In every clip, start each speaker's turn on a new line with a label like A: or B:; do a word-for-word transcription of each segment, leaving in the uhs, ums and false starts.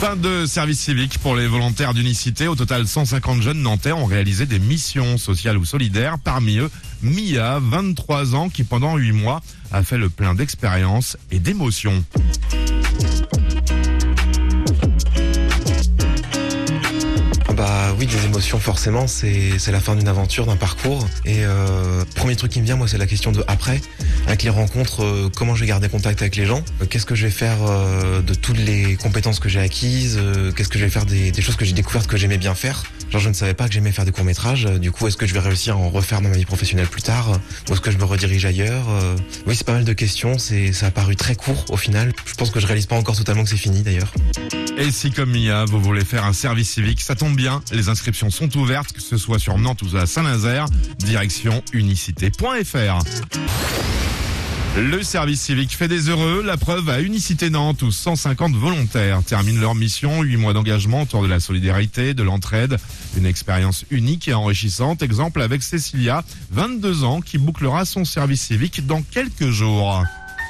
A: Fin de service civique pour les volontaires d'Unicité. Au total, cent cinquante jeunes nantais ont réalisé des missions sociales ou solidaires. Parmi eux, Mia, vingt-trois ans, qui pendant huit mois a fait le plein d'expérience et d'émotions.
B: Bah oui, des émotions forcément, c'est c'est la fin d'une aventure, d'un parcours. Et euh, premier truc qui me vient, moi, c'est la question de après, avec les rencontres, euh, comment je vais garder contact avec les gens, euh, qu'est-ce que je vais faire euh, de toutes les compétences que j'ai acquises, euh, qu'est-ce que je vais faire des, des choses que j'ai découvertes que j'aimais bien faire. Genre je ne savais pas que j'aimais faire des courts-métrages, euh, du coup est-ce que je vais réussir à en refaire dans ma vie professionnelle plus tard, euh, ou est-ce que je me redirige ailleurs euh. Oui, c'est pas mal de questions, c'est ça a paru très court au final. Je pense que je réalise pas encore totalement que c'est fini d'ailleurs.
A: Et si comme Mia, vous voulez faire un service civique, ça tombe bien, les inscriptions sont ouvertes, que ce soit sur Nantes ou à Saint-Nazaire, direction unicité point f r. Le service civique fait des heureux, la preuve à Unicité Nantes où cent cinquante volontaires terminent leur mission, huit mois d'engagement autour de la solidarité, de l'entraide, une expérience unique et enrichissante. Exemple avec Cécilia, vingt-deux ans, qui bouclera son service civique dans quelques jours.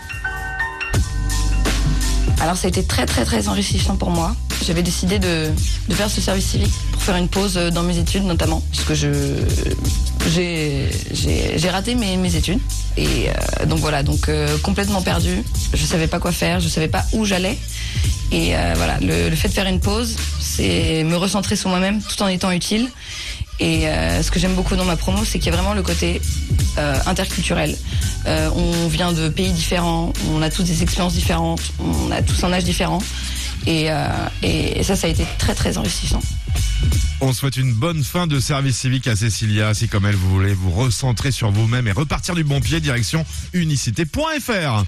C: Alors ça a été très très très enrichissant pour moi. J'avais décidé de, de faire ce service civique pour faire une pause dans mes études notamment, parce que je j'ai j'ai, j'ai raté mes, mes études et euh, donc voilà, donc euh, complètement perdue. Je savais pas quoi faire, je savais pas où j'allais et euh, voilà, le, le fait de faire une pause, c'est me recentrer sur moi-même tout en étant utile. Et euh, ce que j'aime beaucoup dans ma promo, c'est qu'il y a vraiment le côté euh, interculturel. Euh, on vient de pays différents, on a tous des expériences différentes, on a tous un âge différent. Et, euh, et ça, ça a été très très enrichissant.
A: On souhaite une bonne fin de service civique à Cécilia. Si comme elle, vous voulez vous recentrer sur vous-même et repartir du bon pied, direction unicité point f r.